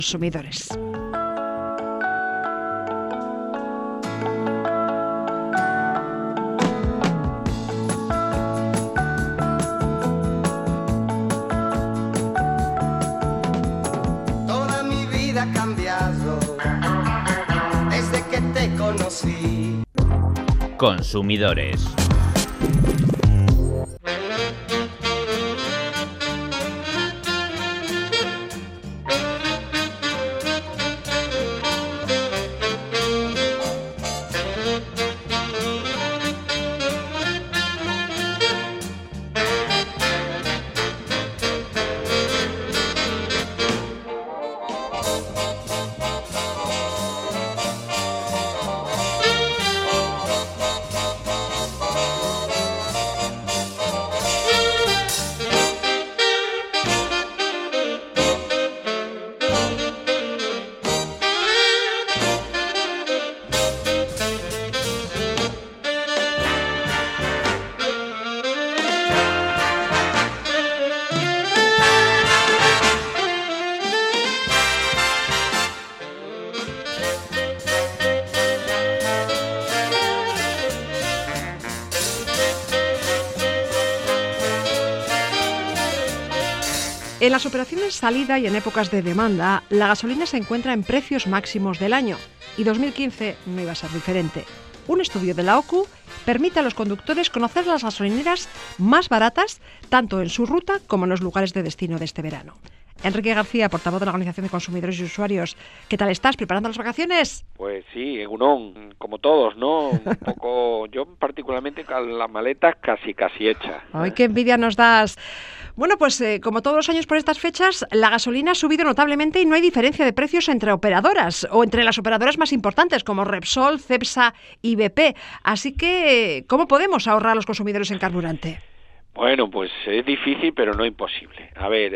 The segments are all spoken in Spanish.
consumidores. Toda mi vida ha cambiado desde que te conocí. Consumidores. En las operaciones salida y en épocas de demanda, la gasolina se encuentra en precios máximos del año y 2015 no iba a ser diferente. Un estudio de la OCU permite a los conductores conocer las gasolineras más baratas tanto en su ruta como en los lugares de destino de este verano. Enrique García, portavoz de la Organización de Consumidores y Usuarios, ¿qué tal estás? ¿Preparando las vacaciones? Pues sí, Egunon, como todos, ¿no? Un poco, yo particularmente con las maletas casi hechas. ¡Ay, qué envidia nos das! Bueno, pues como todos los años por estas fechas, la gasolina ha subido notablemente y no hay diferencia de precios entre operadoras o entre las operadoras más importantes como Repsol, Cepsa y BP. Así que, ¿cómo podemos ahorrar a los consumidores en carburante? Bueno, pues es difícil, pero no imposible. A ver,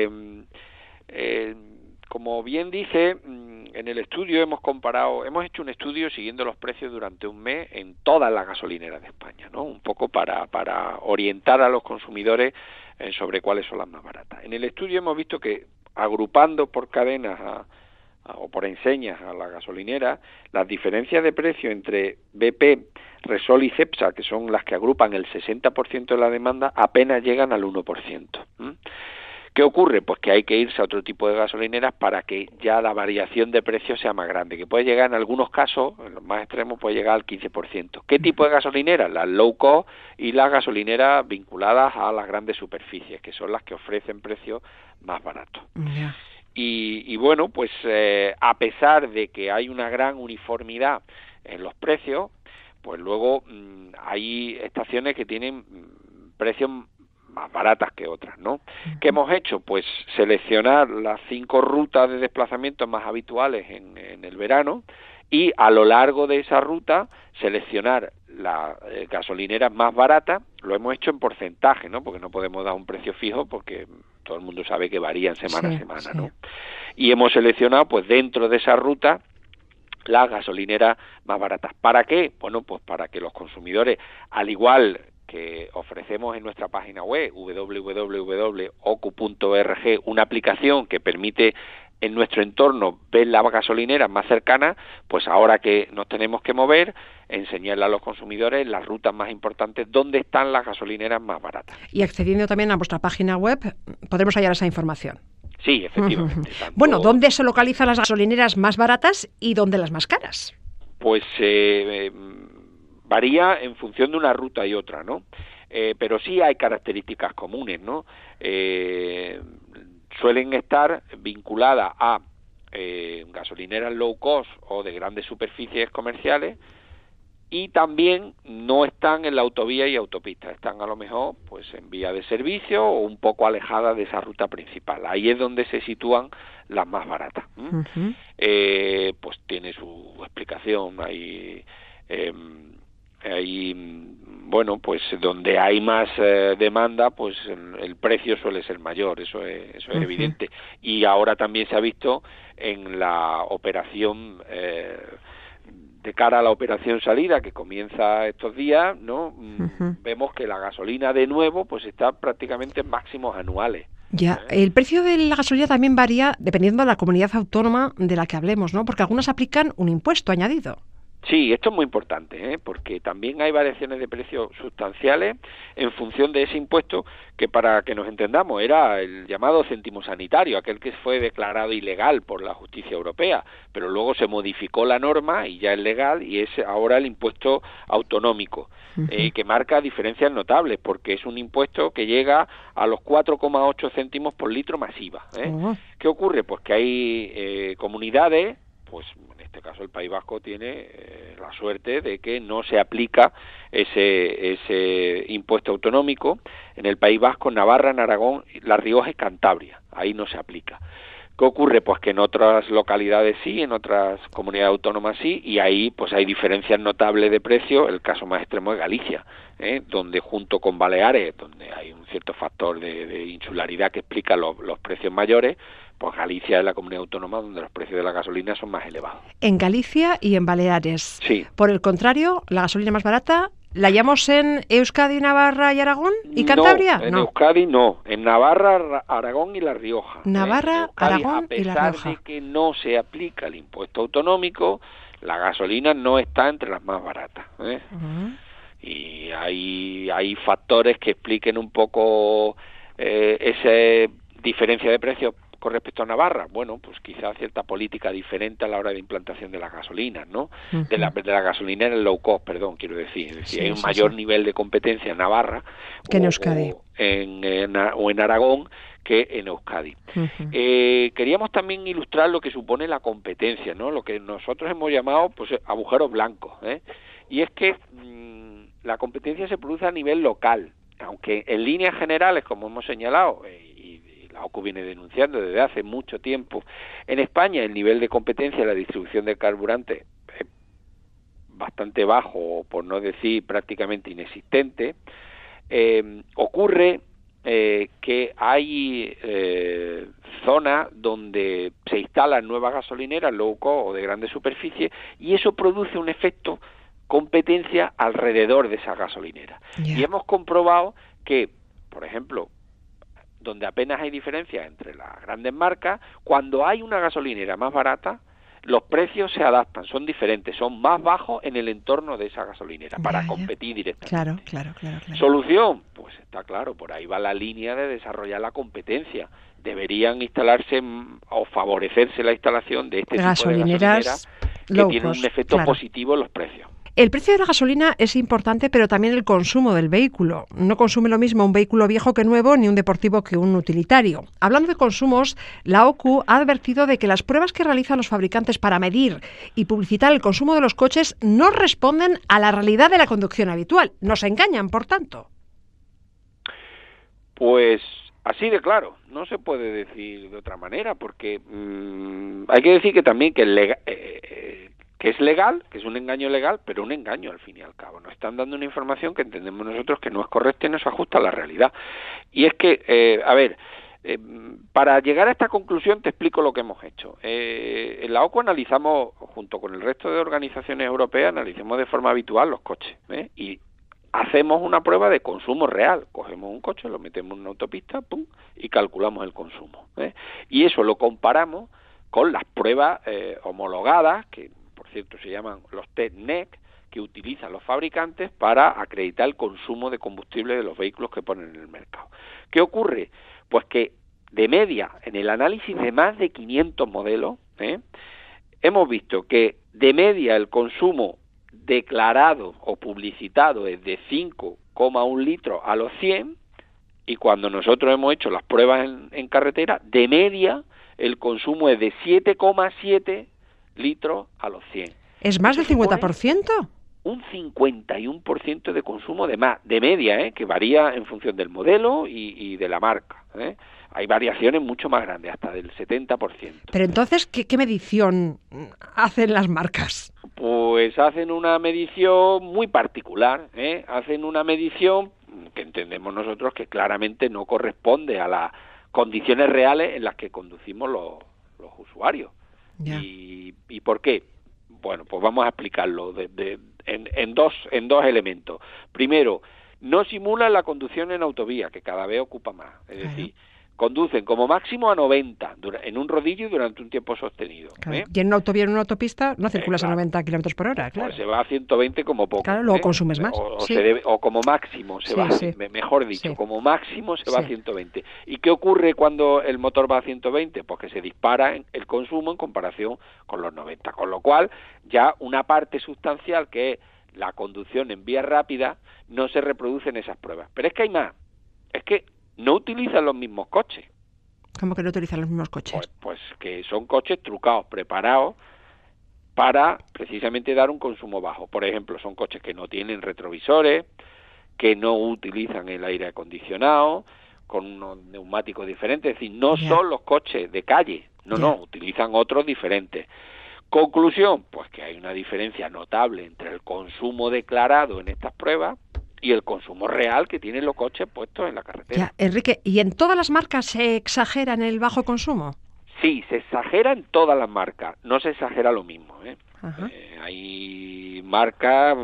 como bien dice, en el estudio hemos hecho un estudio siguiendo los precios durante un mes en todas las gasolineras de España, ¿no? Un poco para orientar a los consumidores sobre cuáles son las más baratas. En el estudio hemos visto que agrupando por cadenas o por enseñas a la gasolinera, las diferencias de precio entre BP, Repsol y Cepsa, que son las que agrupan el 60% de la demanda, apenas llegan al 1%. ¿Qué ocurre? Pues que hay que irse a otro tipo de gasolineras para que ya la variación de precios sea más grande, que puede llegar en algunos casos, en los más extremos, puede llegar al 15%. ¿Qué tipo de gasolineras? Las low cost y las gasolineras vinculadas a las grandes superficies, que son las que ofrecen precios más baratos. Yeah. Y bueno, pues a pesar de que hay una gran uniformidad en los precios, pues luego hay estaciones que tienen precios más baratas que otras, ¿no? ¿Qué hemos hecho? Pues seleccionar las 5 rutas de desplazamiento más habituales en el verano y a lo largo de esa ruta seleccionar las gasolineras más baratas. Lo hemos hecho en porcentaje, ¿no? Porque no podemos dar un precio fijo porque todo el mundo sabe que varían semana a semana, ¿no? Y hemos seleccionado, pues dentro de esa ruta, las gasolineras más baratas. ¿Para qué? Bueno, pues para que los consumidores, al igual que ofrecemos en nuestra página web www.ocu.org una aplicación que permite en nuestro entorno ver las gasolineras más cercanas, pues ahora que nos tenemos que mover, enseñarle a los consumidores las rutas más importantes donde están las gasolineras más baratas. Y accediendo también a vuestra página web, podremos hallar esa información. Sí, efectivamente. Bueno, ¿dónde se localizan las gasolineras más baratas y dónde las más caras? Pues varía en función de una ruta y otra, ¿no? Pero sí hay características comunes, ¿no? Suelen estar vinculadas a gasolineras low cost o de grandes superficies comerciales y también no están en la autovía y autopista, están a lo mejor pues en vía de servicio o un poco alejadas de esa ruta principal. Ahí es donde se sitúan las más baratas. Pues tiene su explicación. Bueno, pues donde hay más demanda, pues el precio suele ser mayor, eso es evidente. Y ahora también se ha visto en la operación de cara a la operación salida que comienza estos días, ¿no? Vemos que la gasolina de nuevo pues está prácticamente en máximos anuales. Ya, el precio de la gasolina también varía dependiendo de la comunidad autónoma de la que hablemos, ¿no? Porque algunas aplican un impuesto añadido. Sí, esto es muy importante, porque también hay variaciones de precios sustanciales en función de ese impuesto que, para que nos entendamos, era el llamado céntimo sanitario, aquel que fue declarado ilegal por la justicia europea, pero luego se modificó la norma y ya es legal y es ahora el impuesto autonómico, que marca diferencias notables porque es un impuesto que llega a los 4,8 céntimos por litro masiva. ¿Qué ocurre? Pues que hay comunidades, pues en este caso el País Vasco tiene la suerte de que no se aplica ese impuesto autonómico. En el País Vasco, Navarra, en Aragón, La Rioja y Cantabria, ahí no se aplica. ¿Qué ocurre? Pues que en otras localidades sí, en otras comunidades autónomas sí, y ahí pues hay diferencias notables de precio. El caso más extremo es Galicia, donde junto con Baleares, donde hay un cierto factor de insularidad que explica los precios mayores, pues Galicia es la comunidad autónoma donde los precios de la gasolina son más elevados. En Galicia y en Baleares. Sí. Por el contrario, la gasolina más barata, ¿la hallamos en Euskadi, Navarra y Aragón y Cantabria? No, en Euskadi no, en Navarra, Aragón y La Rioja. Navarra, Euskadi, Aragón y La Rioja. A pesar de que no se aplica el impuesto autonómico, la gasolina no está entre las más baratas. Y hay factores que expliquen un poco esa diferencia de precios con respecto a Navarra. Bueno, pues quizás cierta política diferente a la hora de implantación de las gasolinas, ¿no? De la gasolinera en low cost, perdón, quiero decir. Es decir, hay un mayor nivel de competencia en Navarra que en Euskadi o en Aragón que en Euskadi. Queríamos también ilustrar lo que supone la competencia, ¿no? Lo que nosotros hemos llamado pues agujeros blancos, y es que la competencia se produce a nivel local, aunque en líneas generales, como hemos señalado, la OCU viene denunciando desde hace mucho tiempo, en España el nivel de competencia en la distribución de carburante es bastante bajo, por no decir prácticamente inexistente. Ocurre que hay zonas donde se instalan nuevas gasolineras low cost o de grandes superficies, y eso produce un efecto competencia alrededor de esa gasolinera. Y hemos comprobado que, por ejemplo, donde apenas hay diferencia entre las grandes marcas, cuando hay una gasolinera más barata, los precios se adaptan, son diferentes, son más bajos en el entorno de esa gasolinera para competir directamente. Claro. ¿Solución? Pues está claro, por ahí va la línea de desarrollar la competencia. Deberían instalarse o favorecerse la instalación de este tipo de gasolineras que tienen un efecto positivo en los precios. El precio de la gasolina es importante, pero también el consumo del vehículo. No consume lo mismo un vehículo viejo que nuevo, ni un deportivo que un utilitario. Hablando de consumos, la OCU ha advertido de que las pruebas que realizan los fabricantes para medir y publicitar el consumo de los coches no responden a la realidad de la conducción habitual. Nos engañan, por tanto. Pues así de claro, no se puede decir de otra manera, porque hay que decir que también que es legal, que es un engaño legal, pero un engaño al fin y al cabo. Nos están dando una información que entendemos nosotros que no es correcta y no se ajusta a la realidad. Y es que, para llegar a esta conclusión te explico lo que hemos hecho. En la OCU analizamos, junto con el resto de organizaciones europeas, analizamos de forma habitual los coches, y hacemos una prueba de consumo real. Cogemos un coche, lo metemos en una autopista, ¡pum!, y calculamos el consumo. Y eso lo comparamos con las pruebas homologadas, que por cierto se llaman los test NEC, que utilizan los fabricantes para acreditar el consumo de combustible de los vehículos que ponen en el mercado. ¿Qué ocurre? Pues que de media, en el análisis de más de 500 modelos, hemos visto que de media el consumo declarado o publicitado es de 5,1 litros a los 100, y cuando nosotros hemos hecho las pruebas en carretera, de media el consumo es de 7,7 litros a los 100. ¿Es más del 50%? Un 51% de consumo de media, que varía en función del modelo y de la marca. Hay variaciones mucho más grandes, hasta del 70%. Pero entonces, ¿qué medición hacen las marcas? Pues hacen una medición muy particular, hacen una medición que entendemos nosotros que claramente no corresponde a las condiciones reales en las que conducimos los usuarios. ¿Y por qué? Bueno, pues vamos a explicarlo en dos elementos. Primero, no simulan la conducción en autovía, que cada vez ocupa más. Es decir, conducen como máximo a 90 en un rodillo y durante un tiempo sostenido. Claro. Y en una autovía, en una autopista, no circulas claro. a 90 kilómetros por hora, claro. Pues se va a 120 como poco. Claro, luego consumes más. O como máximo se va, mejor dicho, como máximo se va a 120. ¿Y qué ocurre cuando el motor va a 120? Pues que se dispara el consumo en comparación con los 90. Con lo cual, ya una parte sustancial que es la conducción en vía rápida no se reproduce en esas pruebas. Pero es que hay más. Es que no utilizan los mismos coches. ¿Cómo que no utilizan los mismos coches? Pues que son coches trucados, preparados para precisamente dar un consumo bajo. Por ejemplo, son coches que no tienen retrovisores, que no utilizan el aire acondicionado, con unos neumáticos diferentes. Es decir, no son los coches de calle, no, utilizan otros diferentes. Conclusión, pues que hay una diferencia notable entre el consumo declarado en estas pruebas y el consumo real que tienen los coches puestos en la carretera. Ya, Enrique, ¿y en todas las marcas se exagera en el bajo consumo? Sí, se exagera en todas las marcas, no se exagera lo mismo. Hay marcas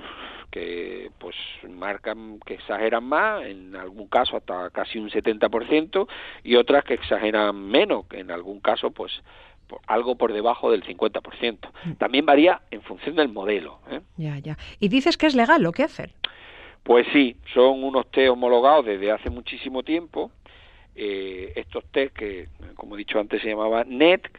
que exageran más, en algún caso hasta casi un 70%, y otras que exageran menos, que en algún caso pues algo por debajo del 50%. También varía en función del modelo. Ya. ¿Y dices que es legal lo que hacen? Pues sí, son unos test homologados desde hace muchísimo tiempo. Estos test que, como he dicho antes, se llamaban NET,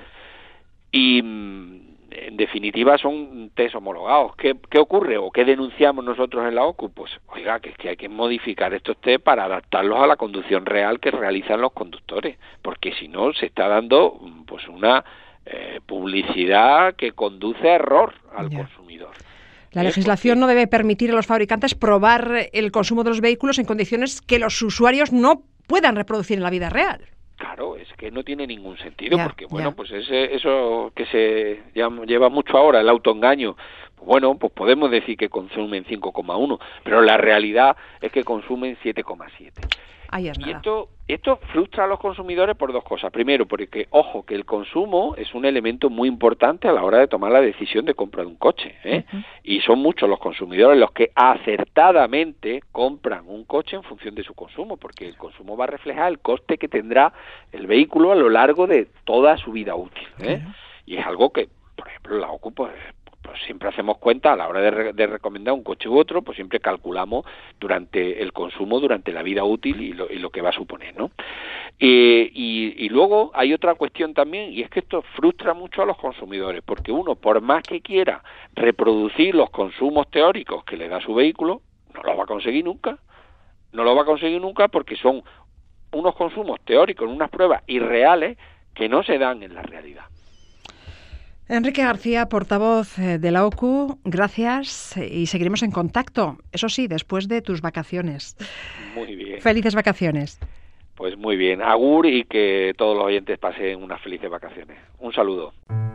y en definitiva son test homologados. ¿Qué ocurre o qué denunciamos nosotros en la OCU? Pues, oiga, que es que hay que modificar estos test para adaptarlos a la conducción real que realizan los conductores, porque si no se está dando pues una publicidad que conduce a error al consumidor. La legislación no debe permitir a los fabricantes probar el consumo de los vehículos en condiciones que los usuarios no puedan reproducir en la vida real. Claro, es que no tiene ningún sentido, porque pues eso que se lleva mucho ahora, el autoengaño, bueno, pues podemos decir que consumen 5,1, pero la realidad es que consumen 7,7. Ahí es nada. Y esto frustra a los consumidores por dos cosas. Primero, porque, ojo, que el consumo es un elemento muy importante a la hora de tomar la decisión de compra de un coche, Y son muchos los consumidores los que acertadamente compran un coche en función de su consumo, porque el consumo va a reflejar el coste que tendrá el vehículo a lo largo de toda su vida útil, Y es algo que, por ejemplo, la OCU pues siempre hacemos cuenta a la hora de recomendar un coche u otro, pues siempre calculamos durante el consumo, durante la vida útil y lo que va a suponer, ¿no? Y luego hay otra cuestión también, y es que esto frustra mucho a los consumidores, porque uno, por más que quiera reproducir los consumos teóricos que le da su vehículo, no lo va a conseguir nunca. No lo va a conseguir nunca porque son unos consumos teóricos en unas pruebas irreales que no se dan en la realidad. Enrique García, portavoz de la OCU, gracias y seguiremos en contacto. Eso sí, después de tus vacaciones. Muy bien. Felices vacaciones. Pues muy bien. Agur y que todos los oyentes pasen unas felices vacaciones. Un saludo.